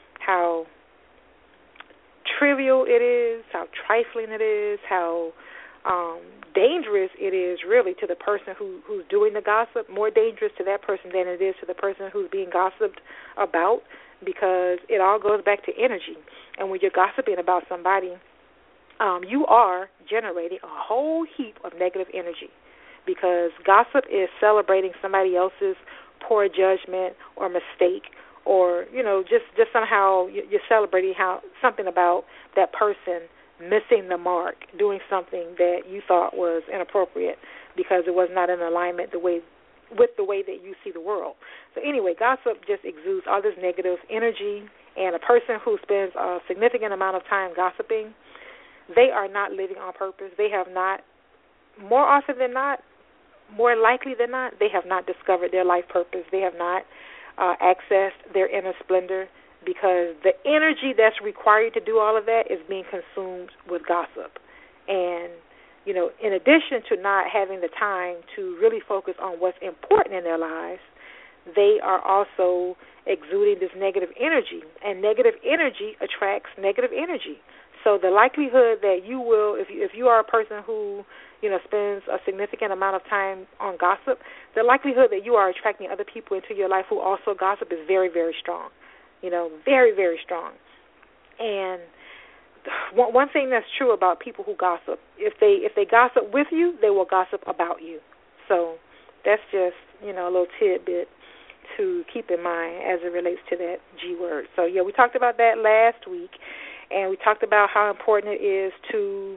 [SPEAKER 2] how trivial it is, how trifling it is, how um, dangerous it is really to the person who, who's doing the gossip, more dangerous to that person than it is to the person who's being gossiped about, because it all goes back to energy. And when you're gossiping about somebody, um, you are generating a whole heap of negative energy, because gossip is celebrating somebody else's poor judgment or mistake, or, you know, just, just somehow you're celebrating how something about that person missing the mark, doing something that you thought was inappropriate because it was not in alignment the way with the way that you see the world. So anyway, gossip just exudes all this negative energy, and a person who spends a significant amount of time gossiping, they are not living on purpose. They have not, more often than not, more likely than not, they have not discovered their life purpose. They have not uh, accessed their inner splendor, because the energy that's required to do all of that is being consumed with gossip. And, you know, in addition to not having the time to really focus on what's important in their lives, they are also exuding this negative energy, and negative energy attracts negative energy. So the likelihood that you will, if you, if you are a person who, you know, spends a significant amount of time on gossip, the likelihood that you are attracting other people into your life who also gossip is very, very strong. You know, very, very strong. And one, one thing that's true about people who gossip, if they if they gossip with you, they will gossip about you. So that's just, you know, a little tidbit to keep in mind as it relates to that G word. So, yeah, we talked about that last week, and we talked about how important it is to,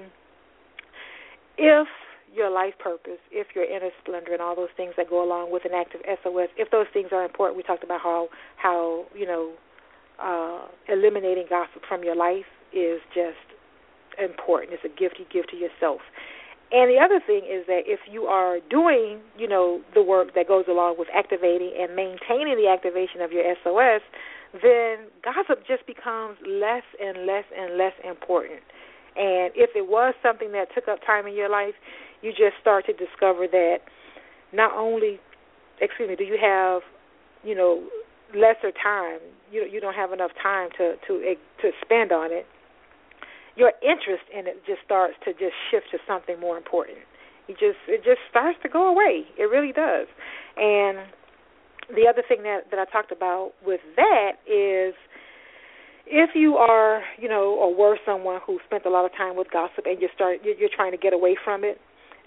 [SPEAKER 2] if your life purpose, if your inner splendor and all those things that go along with an active S O S, if those things are important, we talked about how, how you know, uh, eliminating gossip from your life is just important. It's a gift you give to yourself. And the other thing is that if you are doing, you know, the work that goes along with activating and maintaining the activation of your S O S, then gossip just becomes less and less and less important. And if it was something that took up time in your life, you just start to discover that not only, excuse me, do you have, you know, lesser time, you you don't have enough time to, to, to spend on it, your interest in it just starts to just shift to something more important. You just it just starts to go away. It really does. And the other thing that, that I talked about with that is, if you are, you know, or were someone who spent a lot of time with gossip and you start, you're, you're trying to get away from it,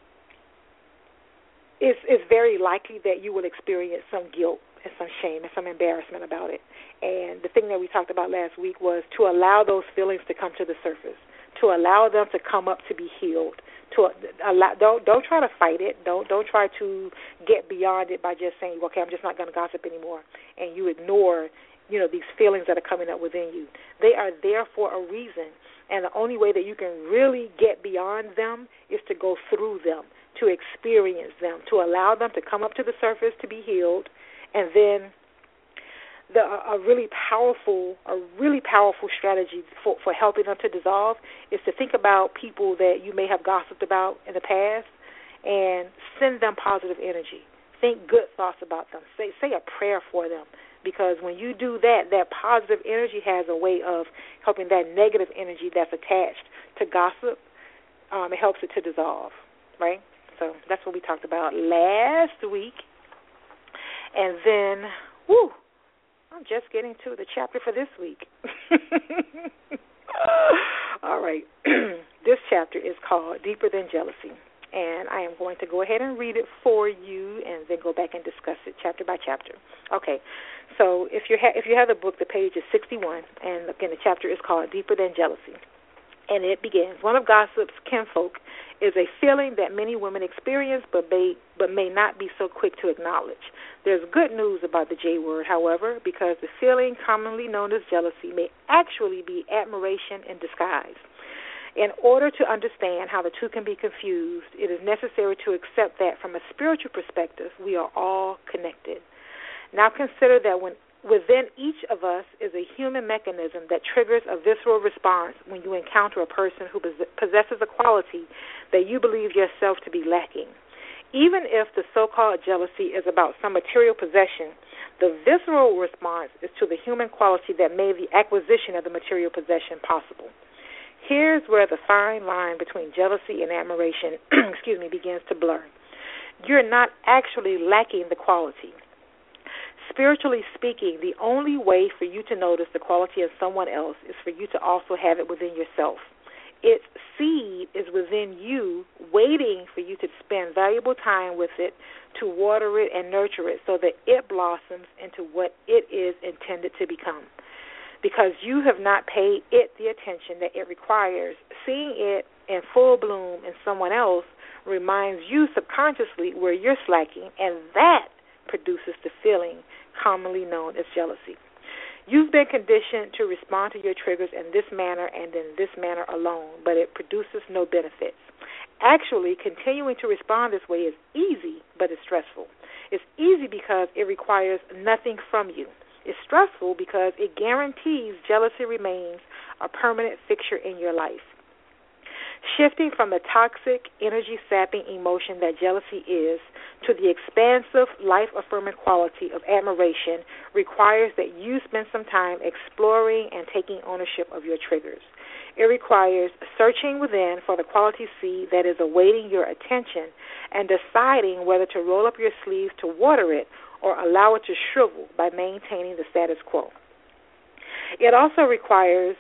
[SPEAKER 2] it's, it's very likely that you will experience some guilt and some shame and some embarrassment about it. And the thing that we talked about last week was to allow those feelings to come to the surface, to allow them to come up to be healed. To allow, don't don't try to fight it. Don't don't try to get beyond it by just saying, okay, I'm just not going to gossip anymore, and you ignore, you know, these feelings that are coming up within you. They are there for a reason, and the only way that you can really get beyond them is to go through them, to experience them, to allow them to come up to the surface to be healed, and then the a really powerful, a really powerful strategy for, for helping them to dissolve is to think about people that you may have gossiped about in the past and send them positive energy. Think good thoughts about them. Say say a prayer for them. Because when you do that, that positive energy has a way of helping that negative energy that's attached to gossip, um, it helps it to dissolve, right? So that's what we talked about last week. And then, whew, I'm just getting to the chapter for this week. All right. This chapter is called Deeper Than Jealousy. And I am going to go ahead and read it for you and then go back and discuss it chapter by chapter. Okay. So if you ha- if you have the book, the page is sixty-one, and again, the chapter is called Deeper Than Jealousy. And it begins, one of gossip's kinfolk is a feeling that many women experience but may, but may not be so quick to acknowledge. There's good news about the J word, however, because the feeling commonly known as jealousy may actually be admiration in disguise. In order to understand how the two can be confused, it is necessary to accept that from a spiritual perspective, we are all connected. Now consider that when within each of us is a human mechanism that triggers a visceral response when you encounter a person who possesses a quality that you believe yourself to be lacking. Even if the so-called jealousy is about some material possession, the visceral response is to the human quality that made the acquisition of the material possession possible. Here's where the fine line between jealousy and admiration, excuse me, begins to blur. You're not actually lacking the quality. Spiritually speaking, the only way for you to notice the quality of someone else is for you to also have it within yourself. Its seed is within you, waiting for you to spend valuable time with it, to water it and nurture it so that it blossoms into what it is intended to become. Because you have not paid it the attention that it requires, seeing it in full bloom in someone else reminds you subconsciously where you're slacking, and that produces the feeling commonly known as jealousy. You've been conditioned to respond to your triggers in this manner and in this manner alone, but it produces no benefits. Actually, continuing to respond this way is easy, but it's stressful. It's easy because it requires nothing from you. It's stressful because it guarantees jealousy remains a permanent fixture in your life. Shifting from the toxic, energy-sapping emotion that jealousy is to the expansive, life-affirming quality of admiration requires that you spend some time exploring and taking ownership of your triggers. It requires searching within for the quality seed that is awaiting your attention and deciding whether to roll up your sleeves to water it or allow it to shrivel by maintaining the status quo. It also requires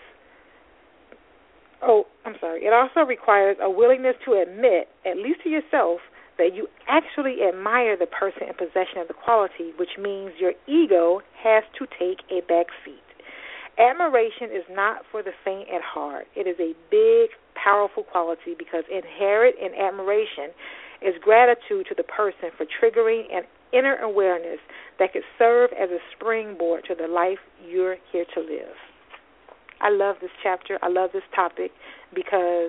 [SPEAKER 2] Oh, I'm sorry. It also requires a willingness to admit, at least to yourself, that you actually admire the person in possession of the quality, which means your ego has to take a back seat. Admiration is not for the faint at heart. It is a big, powerful quality because inherent in admiration is gratitude to the person for triggering an inner awareness that could serve as a springboard to the life you're here to live. I love this chapter. I love this topic because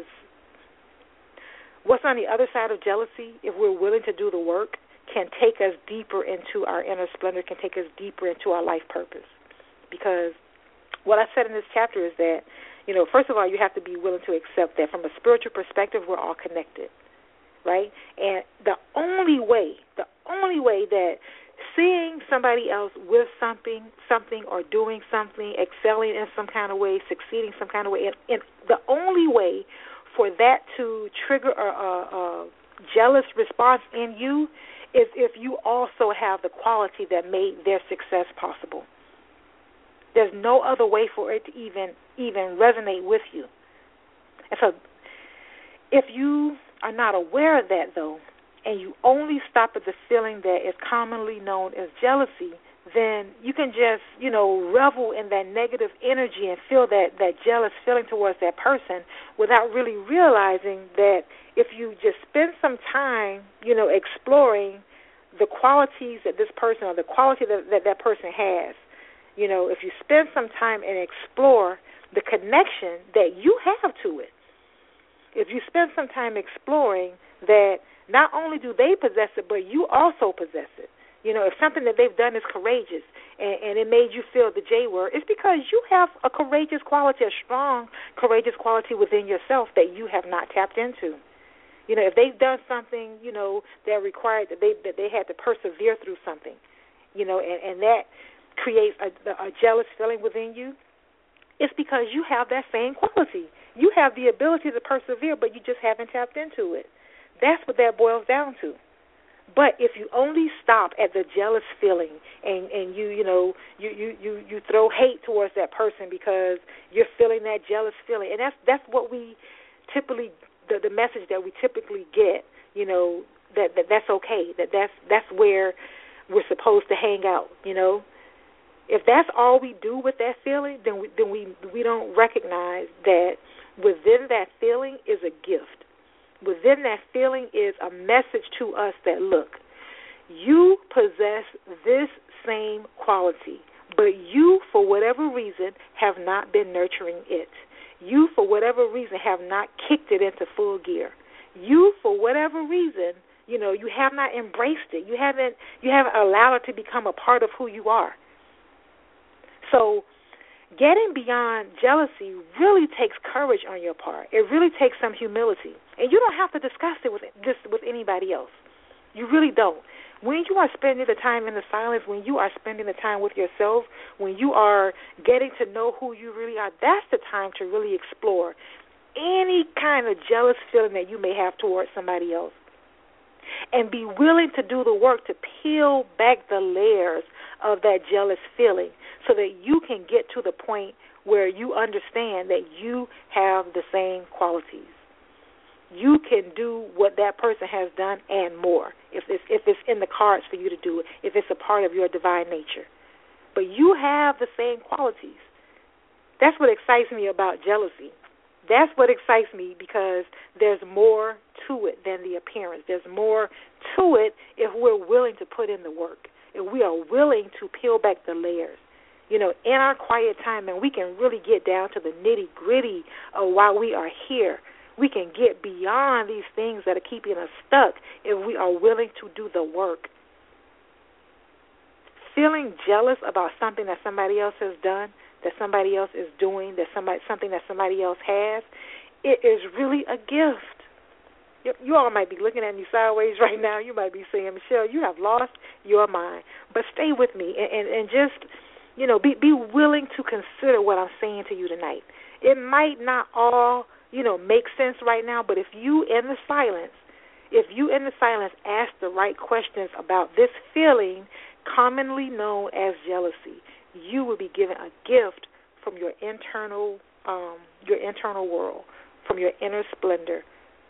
[SPEAKER 2] what's on the other side of jealousy, if we're willing to do the work, can take us deeper into our inner splendor, can take us deeper into our life purpose. Because what I said in this chapter is that, you know, first of all, you have to be willing to accept that from a spiritual perspective, we're all connected, right? And the only way, the only way that seeing somebody else with something, something or doing something, excelling in some kind of way, succeeding some kind of way, and, and the only way for that to trigger a, a, a jealous response in you is if you also have the quality that made their success possible. There's no other way for it to even even resonate with you. And so if you are not aware of that, though, and you only stop at the feeling that is commonly known as jealousy, then you can just, you know, revel in that negative energy and feel that, that jealous feeling towards that person without really realizing that if you just spend some time, you know, exploring the qualities that this person or the quality that that, that person has, you know, if you spend some time and explore the connection that you have to it, if you spend some time exploring that not only do they possess it, but you also possess it. You know, if something that they've done is courageous and, and it made you feel the J word, it's because you have a courageous quality, a strong courageous quality within yourself that you have not tapped into. You know, if they've done something, you know, that required that they that they had to persevere through something, you know, and, and that creates a, a jealous feeling within you, it's because you have that same quality. You have the ability to persevere, but you just haven't tapped into it. That's what that boils down to. But if you only stop at the jealous feeling and, and you, you know, you, you, you, you throw hate towards that person because you're feeling that jealous feeling, and that's that's what we typically, the, the message that we typically get, you know, that, that that's okay, that that's, that's where we're supposed to hang out, you know. If that's all we do with that feeling, then we, then we, we don't recognize that within that feeling is a gift. Within that feeling is a message to us that, look, you possess this same quality, but you, for whatever reason, have not been nurturing it. You, for whatever reason, have not kicked it into full gear. You, for whatever reason, you know, you have not embraced it. You haven't, you haven't allowed it to become a part of who you are. So getting beyond jealousy really takes courage on your part. It really takes some humility. And you don't have to discuss it with this with anybody else. You really don't. When you are spending the time in the silence, when you are spending the time with yourself, when you are getting to know who you really are, that's the time to really explore any kind of jealous feeling that you may have towards somebody else. And be willing to do the work to peel back the layers of that jealous feeling so that you can get to the point where you understand that you have the same qualities. You can do what that person has done and more if it's, if it's in the cards for you to do it, if it's a part of your divine nature. But you have the same qualities. That's what excites me about jealousy. That's what excites me because there's more to it than the appearance. There's more to it if we're willing to put in the work, if we are willing to peel back the layers. You know, in our quiet time, and we can really get down to the nitty-gritty of why we are here. We can get beyond these things that are keeping us stuck if we are willing to do the work. Feeling jealous about something that somebody else has done, that somebody else is doing, that somebody something that somebody else has, it is really a gift. You, you all might be looking at me sideways right now. You might be saying, Michelle, you have lost your mind. But stay with me and, and, and just, you know, be, be willing to consider what I'm saying to you tonight. It might not all, you know, make sense right now, but if you in the silence, if you in the silence ask the right questions about this feeling commonly known as jealousy, you will be given a gift from your internal, um, your internal world, from your inner splendor,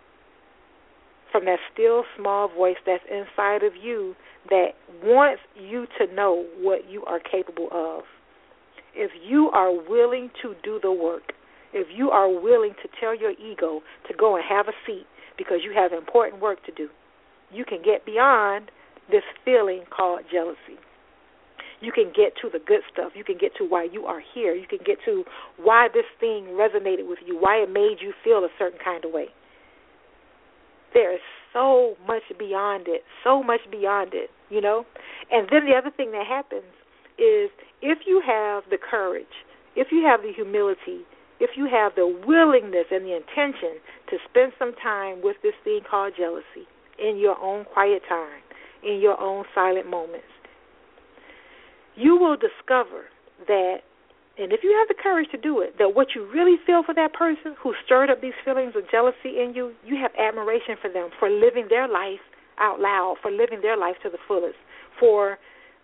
[SPEAKER 2] from that still small voice that's inside of you that wants you to know what you are capable of. If you are willing to do the work, if you are willing to tell your ego to go and have a seat because you have important work to do, you can get beyond this feeling called jealousy. You can get to the good stuff. You can get to why you are here. You can get to why this thing resonated with you, why it made you feel a certain kind of way. There is so much beyond it, so much beyond it, you know. And then the other thing that happens is if you have the courage, if you have the humility, if you have the willingness and the intention to spend some time with this thing called jealousy in your own quiet time, in your own silent moments, you will discover that, and if you have the courage to do it, that what you really feel for that person who stirred up these feelings of jealousy in you, you have admiration for them for living their life out loud, for living their life to the fullest, for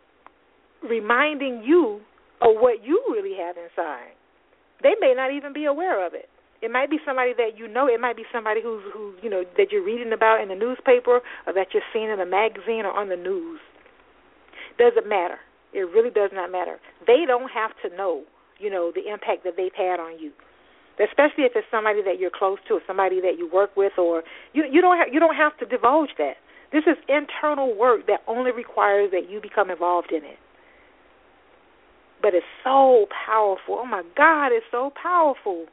[SPEAKER 2] reminding you of what you really have inside. They may not even be aware of it. It might be somebody that you know. It might be somebody who's, who you know, that you're reading about in the newspaper or that you're seeing in a magazine or on the news. Doesn't matter. It really does not matter. They don't have to know, you know, the impact that they've had on you, especially if it's somebody that you're close to or somebody that you work with, or you, you don't have, you don't have to divulge that. This is internal work that only requires that you become involved in it. But it's so powerful. Oh, my God, it's so powerful.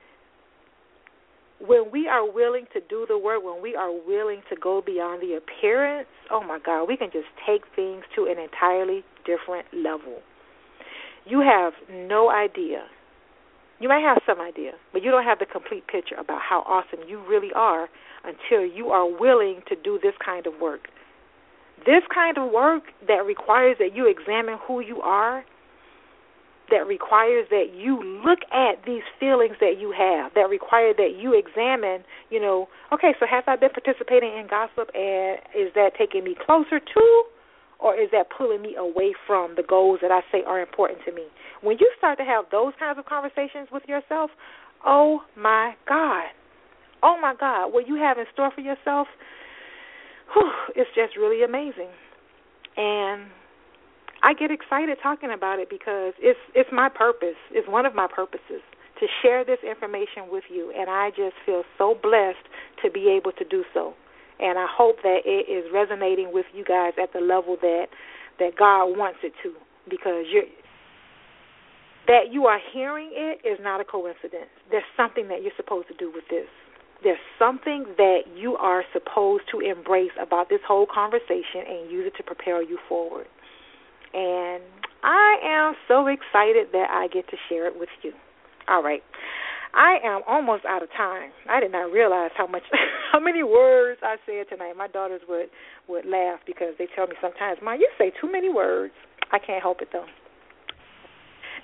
[SPEAKER 2] When we are willing to do the work, when we are willing to go beyond the appearance, oh, my God, we can just take things to an entirely different level. You have no idea. You might have some idea, but you don't have the complete picture about how awesome you really are until you are willing to do this kind of work. This kind of work that requires that you examine who you are, that requires that you look at these feelings that you have, that require that you examine, you know, okay, so have I been participating in gossip, and is that taking me closer to, or is that pulling me away from the goals that I say are important to me? When you start to have those kinds of conversations with yourself, oh, my God, oh, my God, what you have in store for yourself, whew, it's just really amazing. And I get excited talking about it because it's it's my purpose. It's one of my purposes to share this information with you, and I just feel so blessed to be able to do so. And I hope that it is resonating with you guys at the level that that God wants it to, because you're, that you are hearing it is not a coincidence. There's something that you're supposed to do with this. There's something that you are supposed to embrace about this whole conversation and use it to propel you forward. And I am so excited that I get to share it with you. All right. I am almost out of time. I did not realize how much, how many words I said tonight. My daughters would, would laugh because they tell me sometimes, Mom, you say too many words. I can't help it, though.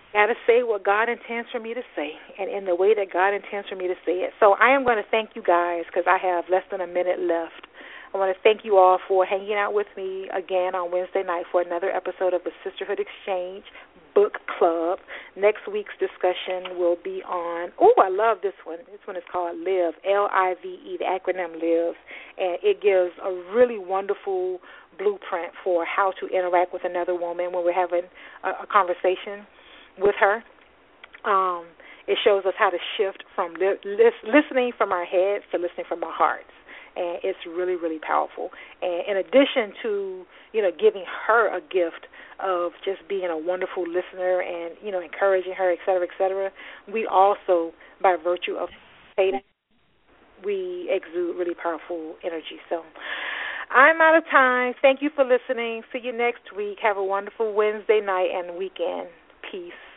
[SPEAKER 2] Got to say what God intends for me to say, and in the way that God intends for me to say it. So I am going to thank you guys because I have less than a minute left. I want to thank you all for hanging out with me again on Wednesday night for another episode of the Sisterhood Exchange Book Club. Next week's discussion will be on, oh, I love this one. This one is called LIVE, L I V E, the acronym LIVE, and it gives a really wonderful blueprint for how to interact with another woman when we're having a, a conversation with her. Um, it shows us how to shift from li- lis- listening from our heads to listening from our hearts, and it's really, really powerful. And in addition to, you know, giving her a gift of just being a wonderful listener and, you know, encouraging her, et cetera, et cetera, we also, by virtue of participating, we exude really powerful energy. So I'm out of time. Thank you for listening. See you next week. Have a wonderful Wednesday night and weekend. Peace.